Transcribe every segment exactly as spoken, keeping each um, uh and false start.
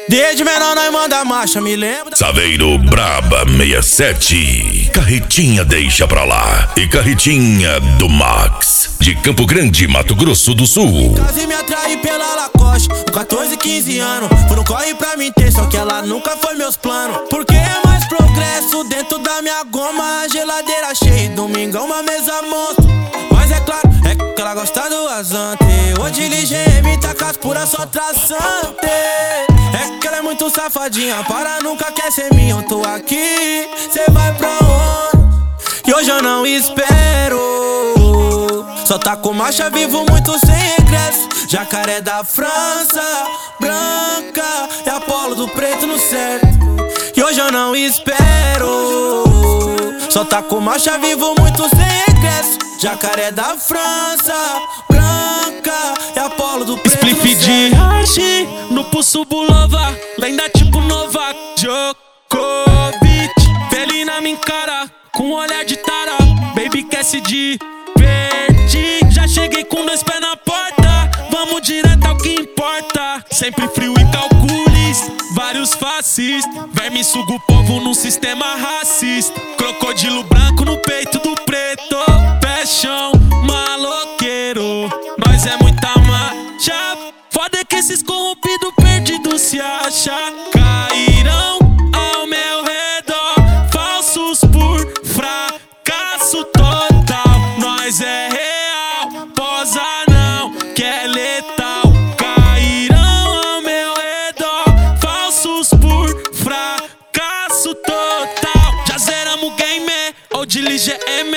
Desde menor nós manda marcha, me lembra. Saveiro Braba sessenta e sete. Carretinha deixa pra lá. E Carretinha do Max, de Campo Grande, Mato Grosso do Sul. Quase me atraí pela Lacoste, com quatorze, quinze anos. Foi um corre pra mim ter, só que ela nunca foi meus planos. Porque é mais progresso dentro da minha goma. A geladeira cheia, domingão uma mesa monstro. Mas é claro, é que ela gosta do azante. Hoje ligeiro, tá com as puras só traçante. É que ela é muito safadinha, para nunca quer ser minha. Eu tô aqui, cê vai pra onde? E hoje eu não espero. Só tá com marcha, vivo muito sem regresso. Jacaré da França, branca e Apolo do preto no certo. E hoje eu não espero. Só tá com marcha, vivo muito sem regresso. Jacaré da França, branca e Apolo do preto no certo. Spliff de hashi no pulso bulova, lenda tipo Novak Djokovic. Felina me encara com olhar de tara, baby quer se divertir. Já cheguei com dois pés na porta, vamos direto ao que importa. Sempre frio e calculista, vários fascistas. Verme suga o povo num sistema racista. Crocodilo branco no peito do preto. Paixão, maloqueiro, nós é muita marcha. Foda que esses corrompidos perdidos se acham. Cairão ao meu redor, falsos por fracasso total. Nós é real, posa não, que é letal. Cairão ao meu redor, falsos por fracasso total. Já zeramos o game, ou de G M.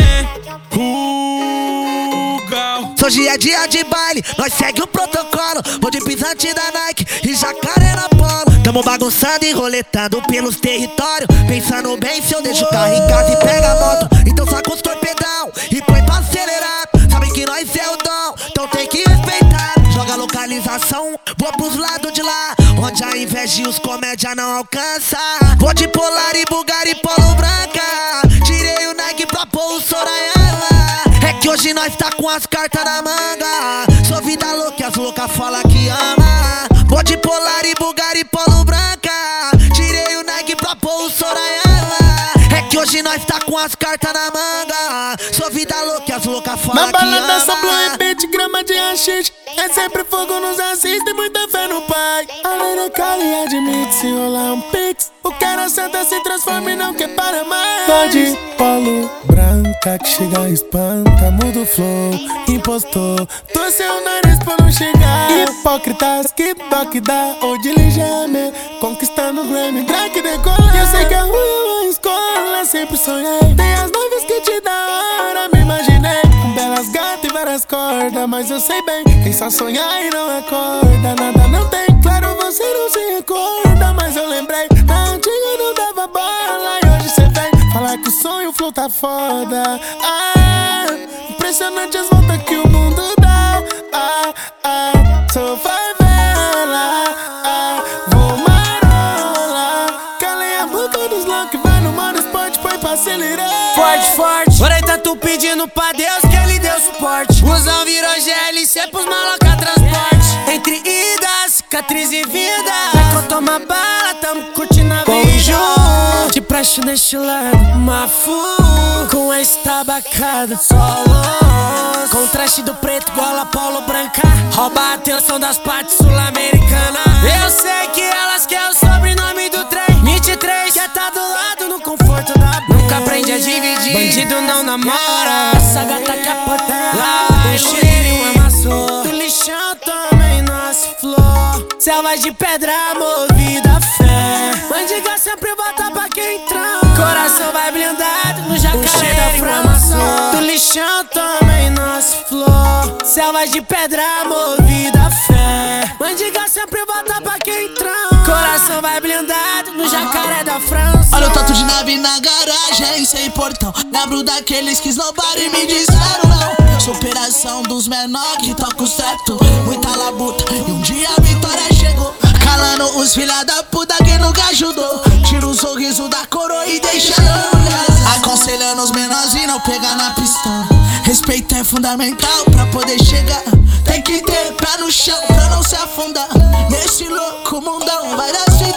Hoje é dia de baile, nós segue o protocolo. Vou de pisante da Nike e Jacaré na Polo. Tamo bagunçando e roletando pelos territórios. Pensando bem se eu deixo o carro em casa e pega a moto. Então saca os torpedão e põe pra acelerar. Sabem que nós é o dom, então tem que respeitar. Joga a localização, vou pros lados de lá, onde a inveja e os comédia não alcança. Vou de Polar e Bulgari e Polo branca. Tirei o Nike pra pôr o Sorayama. É que hoje nós tá com as cartas na manga. Sou vida louca e as loucas falam que ama. Vou de Polar e Bulgari e Polo branca. Tirei o Nike pra pôr o Sorayama. É que hoje nós tá com as cartas na manga. Sou vida louca e as loucas falam que ama. Na balada só blow beat, grama de haxixe. É sempre fogo nos assiste, muita fé no pai. A Lena Cali admite se rolar um pix. O cara senta, se transforma e não quer para mais. Tô de Polo branca que chega e espanta, muda o flow, impostor. Torceu o nariz pra não chegar. Hipócritas que dó que dá, ou de ligeiramente conquistando o Grammy, drag decolar. Eu sei que é ruim uma escola, sempre sonhei. Tem as noivas que te dá hora, me imaginei com belas gatas e várias cordas. Mas eu sei bem, quem só sonhar e não acorda, nada não tem. Claro, você não se recorda, mas eu lembrei, na antiga não dava bola. E hoje cê vem falar que o sonho, o flow tá foda. Ah, impressionante as voltas que o mundo dá. Ah, ah, sou favela. Ah, vou marola. Calei a boca dos loucos que vai no modo esporte, põe pra acelerar. Forte, forte, orei tanto pedindo pra Deus que ele deu suporte. Busão virou G L C pros maloca transporte. Entre idas, cicatriz e vida. Vai que eu tomo a bala, tamo curtindo a vida. De praxe neste lado, Mafu com a estabacada. Solos, contraste do preto, gola, Polo branca. Rouba a atenção das partes sul-americanas. Eu sei que elas querem o sobrenome do trem. vinte e três, quer tá do lado no conforto da B. Nunca aprende a dividir, bandido não namora. Essa gata que aporta lá do cheirinho amassou. Do lixão também nasce flor. Selva de pedra movida a fé. Mandiga sempre volta pra quem trama. Coração vai blindado no Jacaré da França. Do lixão também nasce flor. Selva de pedra movida a fé. Mandiga sempre volta pra quem trama. Coração vai blindado no Jacaré da França. Olha o tanto de nave na garagem, sem portão. Lembro daqueles que esnobaram e me disseram não. Superação dos menor que toca o septo. Muita labuta e um dia a vitória chegou. Calando os filha da puta que nunca ajudou. Tira o sorriso da coroa e deixa eu. Aconselhando os menores e não pegar na pistola. Respeito é fundamental pra poder chegar. Tem que ter pé no chão pra não se afundar. Nesse louco mundão vai dar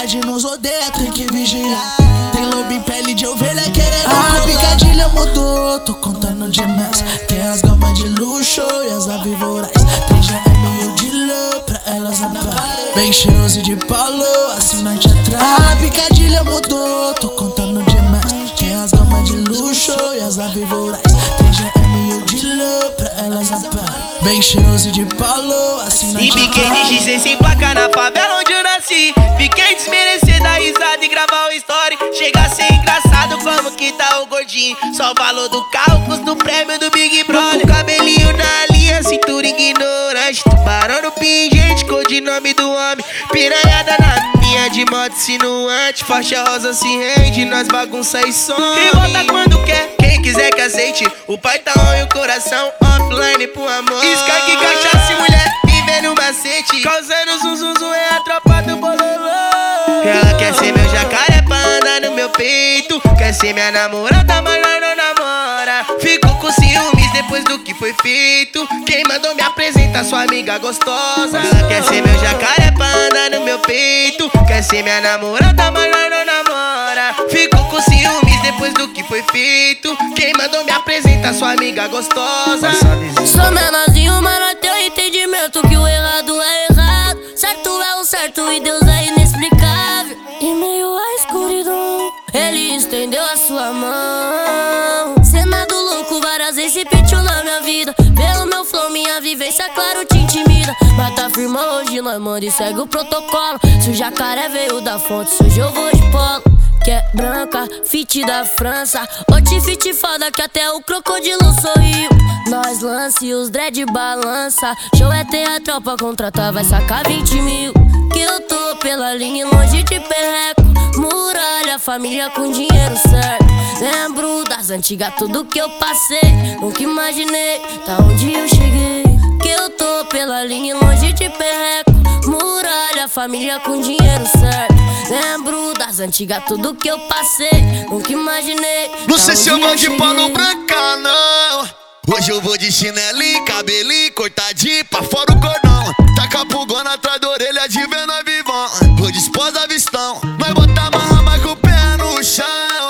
inveja e nos odeia, tem que vigiar. Tem lobo em pele de ovelha querendo A picadilha mudou, tô contando demais. Tem as gamas de luxo e as aves voraz. Tem G M e o dealer pra elas andar. Bem cheiroso de Paulo, assinante atrás. A picadilha mudou, tô contando demais. Tem as gamas de luxo e as aves voraz. Tem G M e o dealer pra elas andar. Bem cheiroso de Paulo, assinante atrás. E fiquei de X C sem placa na favela onde eu nasci. Fiquei desmerecer da risada e gravar o story. Chega a ser engraçado como que tá o gordinho. Só o valor do carro custa o prêmio do Big Brother. O cabelinho na linha, cintura ignorante. Tubarão no pingente, codinome do homem. Piranhada na minha de moto sinuante. Faixa rosa se rende, nós bagunça e some. E volta quando quer, quem quiser que aceite. O pai tá on e o coração offline pro amor. Skunk, cachaça e mulher, vivendo macete. Causando zum zum zum, é a tropa do bololô. Ela quer ser meu jacaré pra andar no meu peito. Quer ser minha namorada, mas nós não namora. Fico com ciúmes depois do que foi feito. Quem mandou me apresentar sua amiga gostosa. Ela quer ser meu jacaré pra andar no meu peito. Quer ser minha namorada, mas nós não namora. Fico com ciúmes depois do que foi feito. Quem mandou me apresentar sua amiga gostosa. Sou menorzinho, mas não tenho entendimento que o errado é errado. Certo é o certo e Deus é inexplicável. Em meio à escuridão, Ele estendeu a sua mão. Senado louco, várias vezes se repetiu na minha vida. Pelo meu flow, minha vivência, claro, te intimida. Mas tá firma hoje, nós manda e segue o protocolo. Se o jacaré veio da fonte, hoje eu vou de polo. Que é branca, fit da França. Outfit foda que até o crocodilo sorriu. Nós lance e os dread balança. Show é ter a tropa contratar, vai sacar vinte mil. Que eu tô pela linha longe de perreco. Muralha, família com dinheiro certo. Lembro das antigas, tudo que eu passei. Nunca imaginei, tá onde eu cheguei. Que eu tô pela linha longe de perreco. Muralha, família com dinheiro certo. Lembro das antigas, tudo que eu passei. Nunca imaginei. Não sei se eu vou de pano branca, não. Hoje eu vou de chinelinho, cabelinho cortadinho pra fora o cordão. Taca pulgona atrás da orelha de vendo a vivão. Vou de esposa vistão. Nós bota marra, mas com o pé no chão.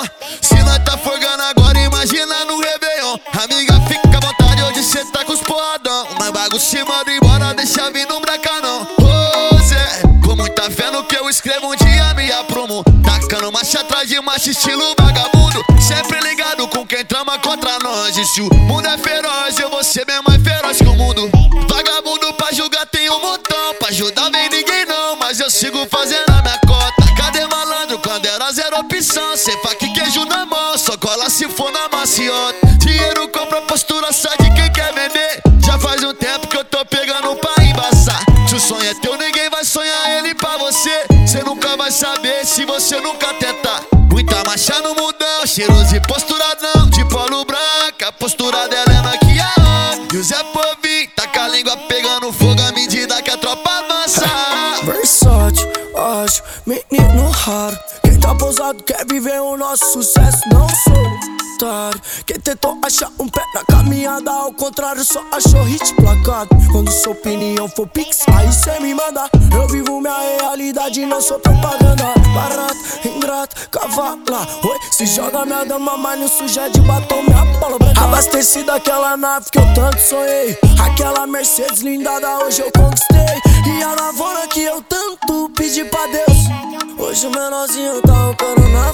Se nós tá forgando agora, imagina no Réveillon. Amiga, fica à vontade, hoje cê tá com os porradão. Mas bagunça se manda embora, deixa vir no branca não. Ô Zé, com muita fé no que eu escrevo, um dia me aprumo. Tacando marcha atrás de marcha, estilo vagabundo. Sempre ligado com quem trama contra nós. E se o mundo é feroz, eu vou ser bem mais feroz que o mundo. Vagabundo pra julgar tem um montão. Pra ajudar vem ninguém não, mas eu sigo fazendo a minha cota. Cadê malandro quando era zero opção? Cê faca e queijo na mão, só cola se for na maciota. Dinheiro compra postura, sai de quem quer vender. Já faz um tempo que eu tô pegando pra embaçar. Se o sonho é teu, ninguém vai sonhar ele pra você. Cê nunca vai saber se você nunca tentar. Muita marcha no mundão, cheiroso e posturadão. De polo branca, postura dela é maquiada. E o Zé Povinho tá com a língua pegando fogo à medida que a tropa avança. Versátil, ágil, menino raro. Quem tá pousado quer viver o nosso sucesso, não sou otário. Quem tentou achar um pé na caminhada, ao contrário, só achou hit placado. Quando sua opinião for pix, aí cê me manda. Eu vivo minha realidade, não sou propaganda. Barato, ingrato, cavala. Oi, se joga minha dama, mas não suja de batom minha bola branca. Abastecida aquela nave que eu tanto sonhei. Aquela Mercedes lindada, hoje eu conquistei. E a lavoura que eu tanto pedi pra Deus. Hoje o menorzinho tá roncando na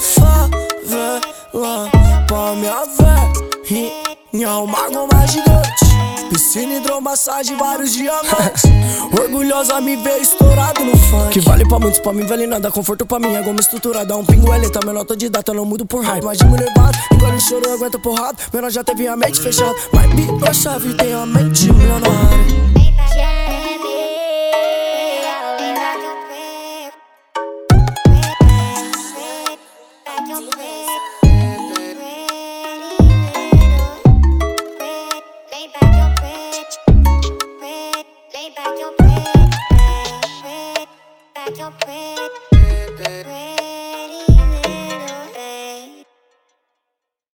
favela. Pra minha velhinha, o mago mais gigante. Piscina, hidromassagem, vários diamantes. Orgulhosa me vê estourado no funk. Que vale pra muitos, pra mim vale nada. Conforto pra mim, é goma estruturada. Um pingo L, tá menor, tô de data, não mudo por hype. Mas de mulher bate, engole o choro, aguenta porrada. Menor já teve a mente fechada, mas bico a chave tem a mente milionária.